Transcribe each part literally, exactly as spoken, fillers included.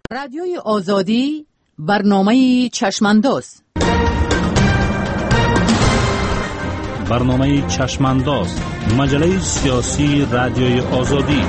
رادیوی آزادی برنامه چشمانداز. برنامه چشمانداز، مجله سیاسی رادیوی آزادی.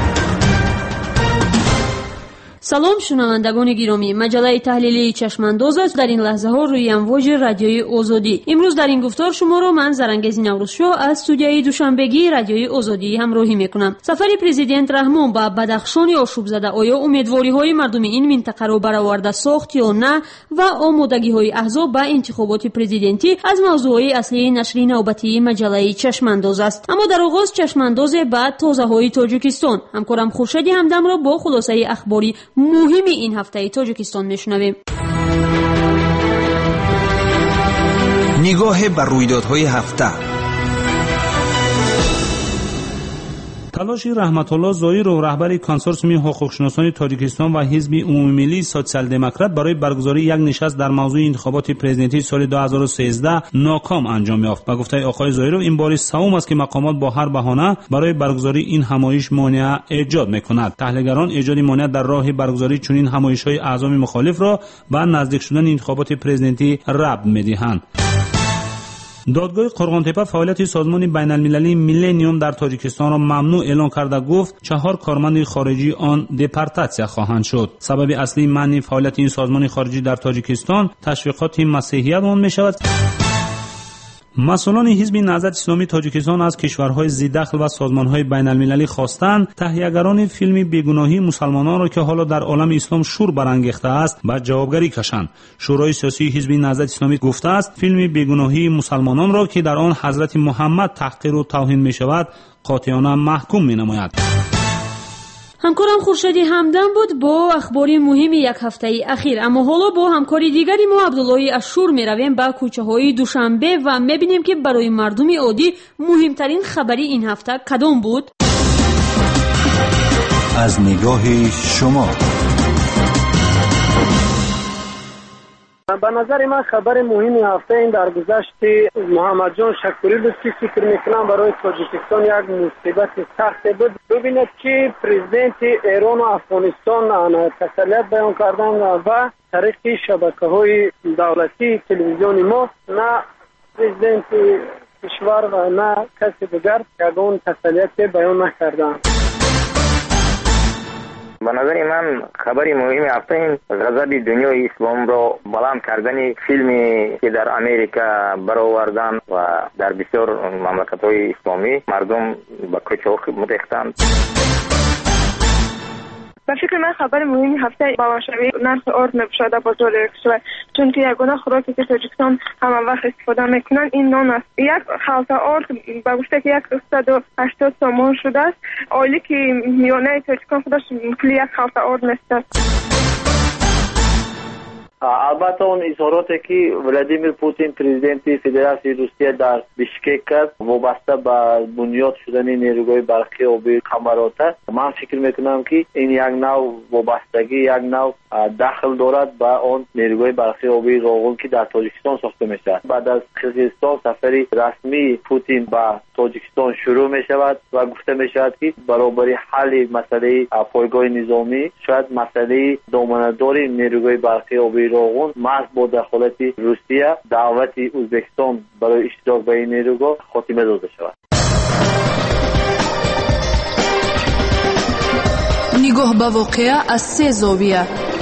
سلام شنوندگان گرامی، مجله تحلیلی چشمانداز است در این لحظه ها روی امواج رادیوی آزادی. امروز در این گفتار شما را من زرنگزی نوروزشاه از استودیوی دوشنبگی رادیوی آزادی همراهی میکنم. سفر پرزیدنت رحمان به بدخشان آشوب زده آیا امیدواری های مردم این منطقه را برآورده ساخت یا نه و آمادگی های احزاب به انتخابات پرزیدنتی از موضوعی اصلی نشر نوبتی مجله چشمانداز است. اما در آغاز چشمانداز بعد تازه های تاجیکستان، همکارم خورشید همدم را با خلاصه اخباری مهم این هفته تاجیکستان میشنویم. نگاه بر رویدادهای هفته. تلاش رحمت الله ظاهر و رهبر کنسورسیوم حقوقشناسان تاجیکستان و حزب عمومی ملی سوسیال دموکرات برای برگزاری یک نشست در موضوع انتخابات پرزیدنتی سال دو هزار و سیزده ناکام انجام یافت. با گفته آقای ظاهر این بار سوم است که مقامات با هر بهانه برای برگزاری این همایش مانع ایجاد می‌کند. تحلیلگران ایجاد مانع در راه برگزاری چنین همایش‌های اعضای مخالف را به نزدیک شدن انتخابات پرزیدنتی ربط می‌دهند. دادگاه قرغان‌تپه فعالیت سازمان بین‌المللی میلنیوم در تاجیکستان را ممنوع اعلام کرده گفت چهار کارمند خارجی آن دپارتاسیا خواهند شد. سبب اصلی منع فعالیت این سازمان خارجی در تاجیکستان تشویقات مسیحیت آن می‌شود. مسئولان حزب نهضت اسلامی تاجیکستان از کشورهای ذی‌دخل و سازمانهای بین‌المللی خواستند تهیه‌گران فیلم بیگناهی مسلمانان را که حالا در عالم اسلام شور برانگیخته است به جوابگری کشند. شورای سیاسی حزب نهضت اسلامی گفته است فیلم بیگناهی مسلمانان را که در آن حضرت محمد تحقیر و توهین می‌شود قاطعانه محکوم می‌نماید. همکارم خورشیدی همدم بود با اخباری مهم یک هفته اخیر. اما حالا با همکاری دیگری ما عبداللهی اشور می رویم به کوچه های دوشنبه و می بینیم که برای مردم عادی مهمترین خبری این هفته کدام بود؟ از نگاه شما. به نظر من خبر مهم هفته این درگذشت محمد جان شکوری بود که فکر میکنم برای تاجیکستان یک مصیبت سخت بود. ببینید که پرزیدنت ایران و افغانستان تسلیت بیان کردن و طریق شبکه های دولتی تلویزیون ما نه پرزیدنت کشور و نه کسی دیگر یگان تسلیت بیان نکردن. به نظر من خبری مهم هفته این غضب دنیای اسلام را بلند کردن فیلمی که در امریکا برآوردن و در بسیار مملکت‌های اسلامی مردم به کوچه متختند. به فکر من خبر مهمی هفته بواشوی نرخ آرد نبشاده بازار کشور، چون که یگانه خوراکی که تاجیکستان همه وقت استفاده میکنن این نان است. یک خلطه آرد به گفته که صد و هشتاد تومان شده است. عالی که میانه تاجیکستان خودش کلی یک خلطه آرد نیست. البته اون اظهاراتی که ولادیمیر پوتین پرزیدنت فدراسیون روسیه در بیشکک کرد وابسته به بنیاد شدن نیروهای برقی آبی قمرات، من فکر میکنم که این یک نوع وابستگی، یک نوع دخل دارد به آن نیروهای برقی آبی راغون که در تاجیکستان ساخته میشه. بعد از قرقیزستان سفری رسمی پوتین به تاجیکستان شروع می شود و گفته می شود که برابری حل مسئله پایگاه نظامی شاید مسئله دامنه‌داری نیروهای برقی آبی راغون محض با دخالت روسیه دعوت ازبکستان برای اشتراک به این نیروگاه خاتمه داده شود. نگاه به واقعه از سه زاویه.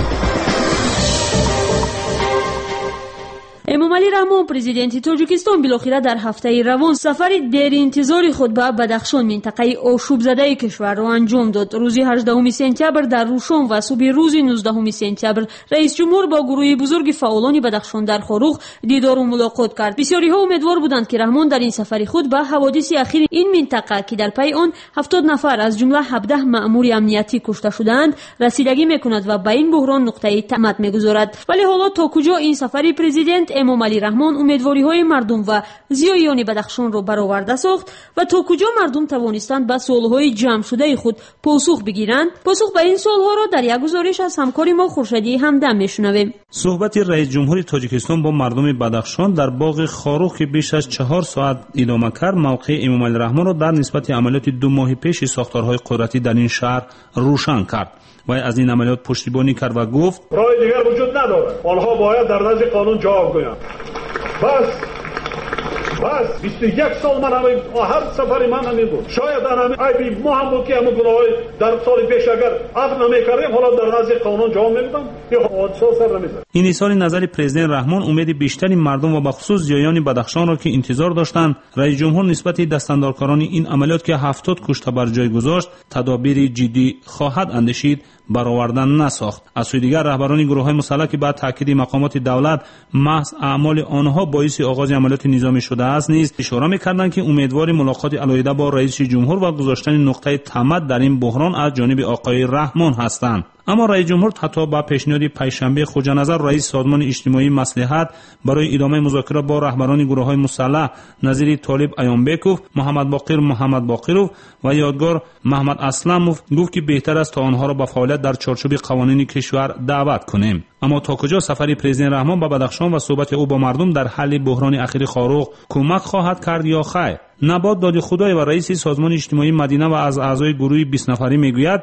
امامعلی رحمان پرزیدنت تاجیکستان بالاخره در هفته روان سفر دیر انتظاری خود به بدخشان منطقه آشوب زده کشور را انجام داد. روز هجدهم سپتامبر در روشن و صبح روز نوزدهم سپتامبر رئیس جمهور با گروه بزرگ فعالان بدخشان در خاروخ دیدار و ملاقات کرد. بسیاری ها امیدوار بودند که رحمان در این سفر خود به حوادث اخیر این منطقه که در پی آن هفتاد نفر از جمله هفده مأمور امنیتی کشته شدند رسیدگی میکند و به این بحران نقطه تمت میگذارد. ولی حالا تا کجا این سفر پرزیدنت امامعلی رحمان امیدواری‌های مردم و زیاییان بدخشان را برآورده ساخت و تا کجا مردم توانستند به سوال‌های جمع شده خود پاسخ بگیرند؟ پاسخ به این سوال‌ها را در یک گزارش از همکار ما خورشیدی همدم میشنویم. صحبت رئیس جمهور تاجیکستان با مردم بدخشان در باغ خاروخ که بیش از چهار ساعت ادامه کرد موقع امامعلی رحمان را در نسبت عملیات دو ماه پیش ساختارهای قدرتی در این شهر روشن کرد. وی از این عملیات پشتیبانی کرد و گفت راه دیگر وجود ندارد. آنها باید در نزد قانون جواب گویند. بس بس بیست و یک سال من همه هر سفری من همین بود. شاید همه عیبی ما هم بود که همه گناهی در سال پیش اگر عفو نمی‌کردیم حالا در نزد قانون جواب نمیدم یا حادثه سر نمی‌زد. این اظهار نظر پرزیدنت رحمان امید بیشتری مردم و بخصوص جایان بدخشان را که انتظار داشتند رئیس جمهور نسبت دستاندارکاران این عملیات که هفتاد کشته بر جای گذاشت تدابیر جدی خواهد اندیشید برآوردن نساخت. از سوی دیگر رهبران گروه‌های مسلح که بعد تاکید مقامات دولت محض اعمال آنها باعث آغاز عملیات نظامی شده است نیز اشاره می‌کردند که امیدوار ملاقات علیحده با رئیس جمهور و گذاشتن نقطه تمد در این بحران از جانب آقای رحمان هستند. اما رئیس جمهور حتی با پیشنهاد پنجشنبه خواجه نظر رئیس سازمان اجتماعی مصلحت برای ادامه مذاکرات با رهبران گروه‌های مسلح نظیر طالب ایانبکوف، محمد باقر محمد باقروف و یادگار محمد اسلموف گفت که بهتر است تا آنها را به فعالیت در چارچوب قوانین کشور دعوت کنیم. اما تا کجا سفر پرزیدنت رحمان به بدخشان و صحبت او با مردم در حل بحران اخیر خاروق کمک خواهد کرد یا خیر؟ نبات داد خدای و رئیس سازمان اجتماعی مدینه و از اعضای گروه بیست نفری میگوید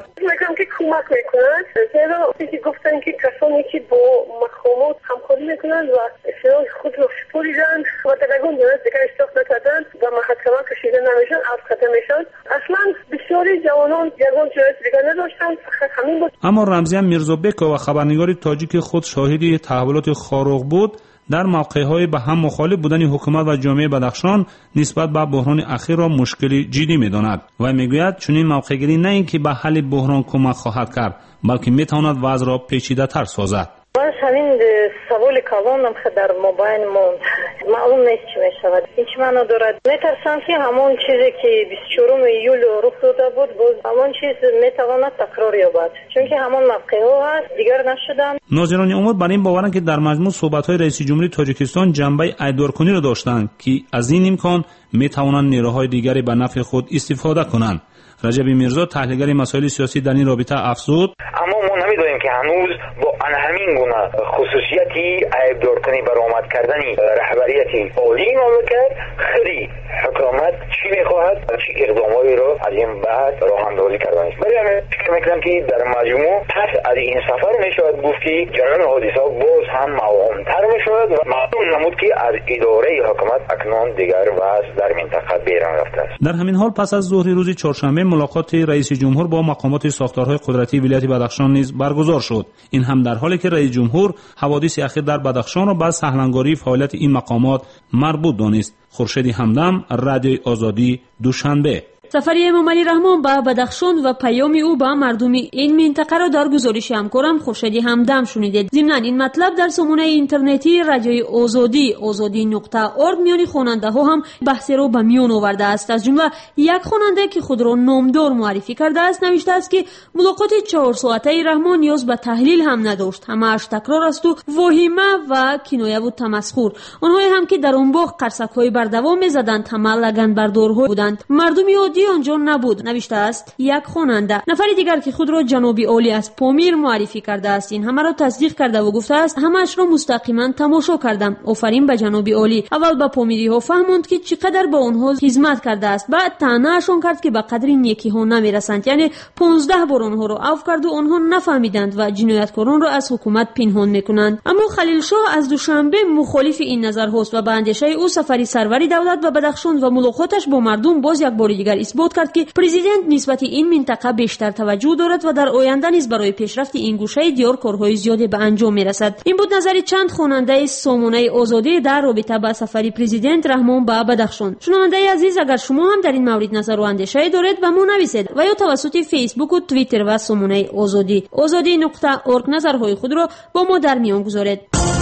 کمک میکنند، زیرا چیزی گفتن که کسانی که با مقامات همکاری میکنند و اصلاح خود را سپریدند و در یگان دولت دیگر اشتراک نکردند و محاکمه کشیده نمیشن، افکته میشن. اصلا بسیاری جوانان یگان جایت دیگر نداشتند، فقط همین بود. اما رمزی میرزا بکا و خبرنگار تاجیک خود شاهد تحولات خاروق بود. در موقع‌های به هم مخالف بودن حکومت و جامعه بدخشان نسبت به بحران اخیر را مشکلی جدی می‌داند و می‌گوید چنین موقع‌گیری نه اینکه به حل بحران کمک خواهد کرد بلکه می‌تواند وضع را پیچیده‌تر سازد. باز همین سوال کلانم که در مابین موند معلوم نیست چی میشود. این چی معنا دارد؟ میترسم که همون چیزی که بیست و چهارم ایول رخ داده بود باز همون چیز میتواند تکرار یابد، چون که همون موقع‌ها هست دیگر نشدن. ناظران امور بر این باورند که در مجموع صحبت‌های رئیس جمهوری تاجیکستان جنبه ایدارکنی را داشتند که از این امکان میتوانند نیروهای دیگری به نفع خود استفاده کنند. رجب میرزا تحلیلگر مسائل سیاسی در این رابطه افزود: اما ما نمی‌دانیم که هنوز با آن همین گونه خصوصیتی عیب‌دارکنی برآمد کردنی رهبریتی عالی مملکت خودی حکومت چی می‌خواهد و چی اقداماتی را از این بعد راه اندازی کردن است. برای همین فکر می‌کنم که در مجموع پس از این سفر می‌شود گفت که جریان حادثه باز هم موان‌تر می‌شود و معلوم نمود که از اداره حکومت اکنون دیگر وضع در منطقه بیرون رفته است. در همین حال پس از ظهر روز چهارشنبه ملاقات رئیس جمهور با مقامات ساختارهای قدرتی ولایت بدخشان نیز برگزار شد. این هم در حالی که رئیس جمهور حوادث اخیر در بدخشان را به سهلنگاری فعالیت این مقامات مربوط دانست. خورشید همدم، رادیوی آزادی، دوشنبه. سفر امام علی رحمان به بدخشان و پیام او به مردم این منطقه را در گزارش همکارم خورشید همدم شنیدید. ضمناً این مطلب در سامانه اینترنتی رادیوی آزادی آزادی نقطه ارگ میان خواننده ها هم بحث را به میان آورده است. از جمله یک خواننده که خود را نامدار معرفی کرده است نوشته است که ملاقات چهار ساعته رحمان نیاز به تحلیل هم نداشت، همه‌اش تکرار است و واهمه و کنایه و تمسخر. آنهایی هم که در اون باغ قرصک‌های بر دوام می‌زدند همه لگن بردارها بودند. مردم عادی آنجا نبود، نوشته است یک خواننده. نفر دیگر که خود را جناب عالی از پامیر معرفی کرده است این همه را تصدیق کرده و گفته است همه‌اش را مستقیما تماشا کردم. آفرین به جناب عالی. اول به پامیری ها فهموند که چقدر به آنها خدمت کرده است، بعد طعنه‌اشان کرد که به قدر نیکی ها نمیرسند، یعنی پانزده بار آنها را عفو کرد و آنها نفهمیدند و جنایتکاران را از حکومت پنهان میکنند. اما خلیل شاه از دوشنبه مخالف این نظر هست و به اندیشه او سفری سروری دولت به بدخشان و ملاقاتش با مردم باز یک بار دیگر اثبات کرد که پرزیدنت نسبت این منطقه بیشتر توجه دارد و در آینده نیز برای پیشرفت این گوشه دیار کارهای زیادی به انجام میرسد. این بود نظر چند خواننده سامانه آزادی در رابطه با سفر پرزیدنت رحمان به بدخشان. شنونده عزیز، اگر شما هم در این مورد نظر و اندیشه دارید به ما نویسید و یا توسط فیسبوک و توییتر و سامانه آزادی آزادی نقطه ارگ نظرهای خود را با ما در میان گذارید.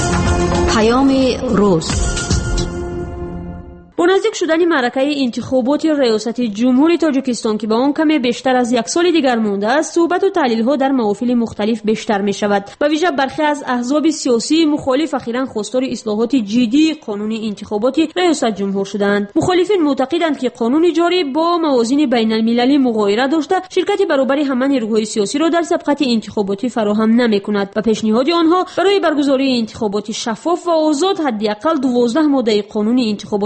پیام روز. با نزدیک شدن معرکه انتخابات ریاست جمهوری تاجیکستان که با آن کمی بیشتر از یک سال دیگر مانده است، صحبت و تحلیل ها در محافل مختلف بیشتر می شود. به ویژه برخی از احزاب سیاسی مخالف اخیراً خواستار اصلاحات جدی قانون انتخابات ریاست جمهور شدند. مخالفین معتقدند که قانون جاری با موازین بین المللی مغایره داشته، شرکت برابر همه نیروهای سیاسی را در سبقت انتخاباتی فراهم نمی کند و پیشنهاد آنها برای برگزاری انتخابات شفاف و آزاد حداقل دوازده ماده قانون انتخابات ریاست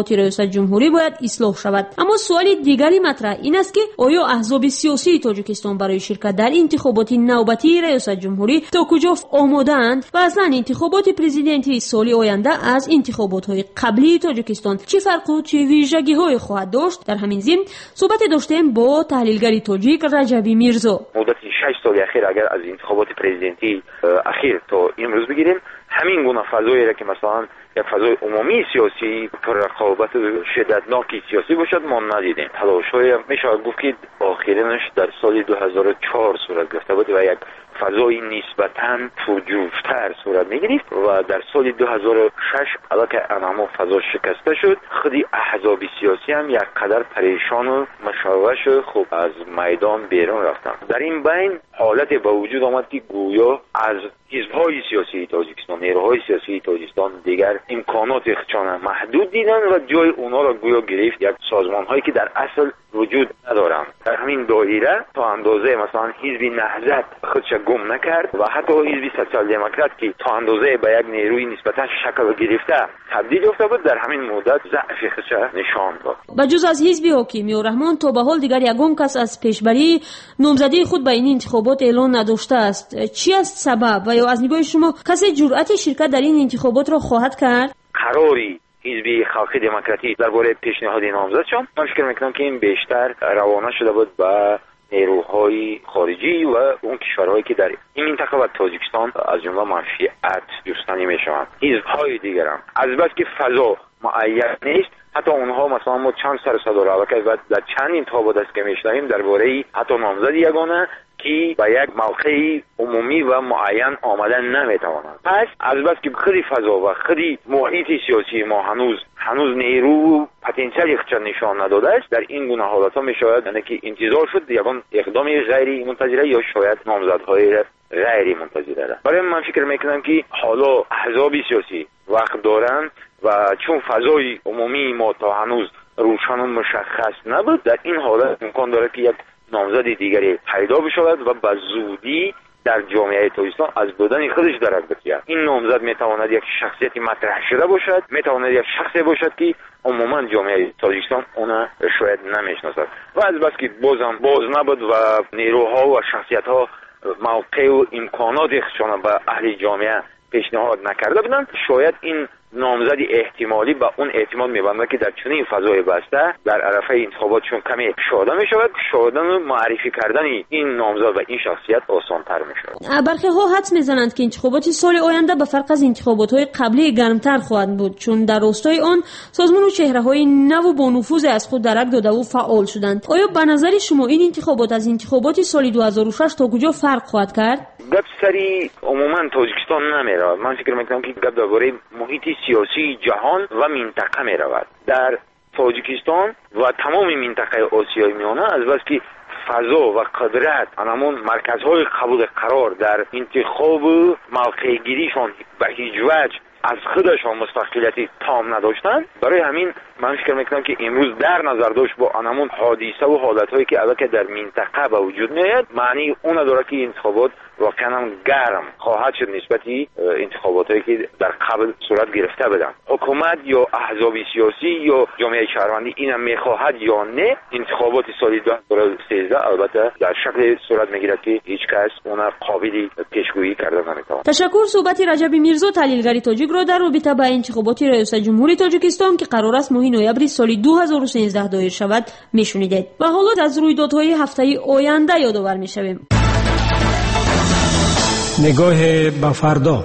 جمهوری باید اصلاح شود. اما سوال دیگری مطرح این است که آیا احزاب سیاسی تاجیکستان برای شرکت در انتخابات نوبتی ریاست جمهوری تا کجا آماده‌اند و اصلا انتخابات پرزیدنتی سال آینده از انتخابات‌های قبلی تاجیکستان چه فرق و چه ویژگی‌های خواهد داشت؟ در همین ضمن صحبت داشتیم با تحلیلگر تاجیک رجبی میرزا. مدت شش سال اخیر اگر از انتخابات پرزیدنتی اخیر تا امروز بگیریم، همین گونه فضایی را که مثلا یک فضای عمومی سیاسی پر رقابت شدتناکی سیاسی باشد ما ندیدیم. تلاش‌های میشه گفت که آخرینش در سال دو هزار و چهار صورت گرفته بود و یک فضای نسبتاً پرجوش‌تر صورت می‌گرفت و در سال دو هزار و شش البته انما فضا شکسته شد، خودی احزاب سیاسی هم یک قدر پریشان و مشوش خوب از میدان بیرون رفتن. در این بین حالت به وجود آمد که گویا از حزب‌های سیاسی تاجیکستان، نیروهای سیاسی تاجیکستان دیگر امکانات خودشان محدود دیدن و جای اونا را گویا گرفت یک سازمان‌هایی که در اصل وجود ندارند. در همین دایره تا اندازه مثلا حزب نهضت خودش گم نکرد و حتی حزب سوسیال دموکرات که تا اندازه به یک نیروی نسبتا شکل گرفته تبدیل یافته بود، در همین مدت ضعف خودش نشان داد. بجز از حزب حاکمی الرحمن تا به حال دیگر یگان کس از پیشبری نامزدی خود به این انتخابات اعلان نداشته است. چی است سبب و یا از نگاه شما کسی جرأت شرکت در این انتخابات را خواهد کرد؟ قراری حزب خلقی دموکراتی درباره پیشنهاد نامزدشان من فکر میکنم که این بیشتر روانه شده بود به نیروهای خارجی و اون کشورهایی که در این منطقه و تاجیکستان از جمله منفعت جستنی میشوند. حزب‌های دیگر هم از بس که فضا معین نیست، حتی اونها مثلا ما چند سر صدا را و در چند انتخابات است که میشنویم درباره حتی نامزد یگانه که به یک موقع عمومی و معین آمدن نمیتوانند. پس از بس که خیلی فضا و خیلی محیط سیاسی ما هنوز هنوز نیرو و پتانسیل خودش نشان نداده است، در این گونه حالات ها میشاید یعنی که انتظار شد یگان اقدامی غیر منتظره یا شاید نامزدهای غیر منتظره. برای من فکر میکنم که حالا احزاب سیاسی وقت دارن و چون فضای عمومی ما تا هنوز روشن و مشخص نبود، در این حالت امکان داره که یک نامزد دیگری پیدا بشود و به زودی در جامعه تاجیکستان از بودن خودش درک بگیرد. این نامزد میتواند یک شخصیتی مطرح شده باشد، میتواند یک شخصی باشد که عموما جامعه تاجیکستان اون شاید نمیشناسد و از بس که بازم باز نبود و نیروها و شخصیت‌ها موقع و امکانات خودشان به اهل جامعه پیشنهاد نکرده بودند، شاید این نامزد احتمالی با اون احتمال میبنده که در چنین فضای بسته در عرفه انتخابات چون کمی شاده میشود، شادن و معرفی کردن این نامزد و این شخصیت آسان‌تر میشود. برخی ها حدس میزنند که انتخابات سال آینده به فرق از انتخابات‌های قبلی گرمتر خواهد بود، چون در راستای آن سازمان و چهره‌های نو و با نفوذ از خود درک داده و فعال شدند. آیا به نظر شما این انتخابات از انتخابات سال دو هزار و شش تا کجا فرق خواهد کرد؟ گپ سری عموما تاجیکستان نمیره. من فکر میکنم که گپ درباره محیط سیاسی جهان و منطقه می رود. در تاجیکستان و تمام منطقه آسیای میانه از بس که فضا و قدرت همون مرکزهای قبول قرار در انتخاب موقع گیریشان به هیچ وجه از خودشان مستقلیتی تام نداشتن، برای همین من فکر میکنم که امروز در نظر داشت با همون حادثه و حالتهایی که البته در منطقه به وجود میاد، معنی اون داره که انتخابات واقعا هم گرم خواهد شد نسبتی انتخاباتی که در قبل صورت گرفته بدن. حکومت یا احزاب سیاسی یا جامعه شهروندی اینم میخواهد یا نه، انتخابات سال دو هزار و سیزده البته در شکل صورت میگیرد که هیچ کس اون قابلی پیشگویی کرده نمیتواند. تشکر. صحبت رجبی میرزا تحلیلگر تاجیک را در رابطه با انتخابات ریاست جمهوری تاجیکستان که قرار است ماه نوامبر سال دو هزار و سیزده دایر شود میشنیدید. و حالا از رویدادهای هفته آینده یادآور میشویم. نگاه به فردا.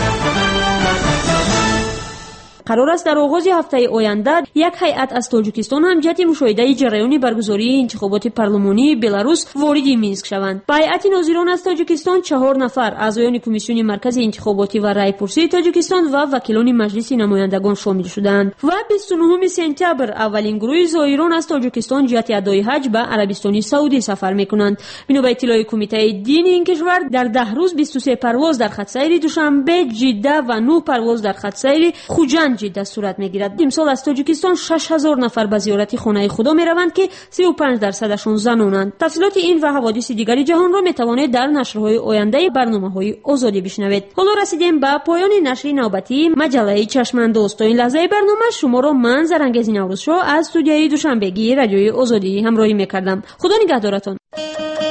قرار است در آغاز هفته آینده یک هیئت از تاجیکستان هم جهت مشاهده جریان برگزاری انتخابات پارلمانی بلاروس وارد مینسک شوند. به هیئت ناظران از تاجیکستان چهار نفر اعضایان کمیسیون مرکز انتخاباتی و رایپرسی تاجیکستان و وکیلان مجلس نمایندگان شامل شدند و بیست و نهم سپتامبر اولین گروه زائران از تاجیکستان جهت ادای حج به عربستان سعودی سفر می‌کنند. بنا به اطلاع کمیته دین این کشور در ده روز بیست و سه پرواز در خط سیر دوشنبه، جده و نه پرواز در خط سیر خوجند پنج جده صورت میگیرد. امسال از تاجیکستان شش هزار نفر به زیارت خانه خدا میروند که سی و پنج درصدشون زنانند. تفصیلات این و حوادث دیگری جهان را میتوانید در نشرهای آینده برنامه‌های آزادی بشنوید. حالا رسیدیم به پایان نشر نوبتی مجله چشم‌انداز. تا این لحظه برنامه شما را من زرنگز نوروز شو از استودیوی دوشنبگی رادیوی آزادی همراهی میکردم. خدا نگهدارتان.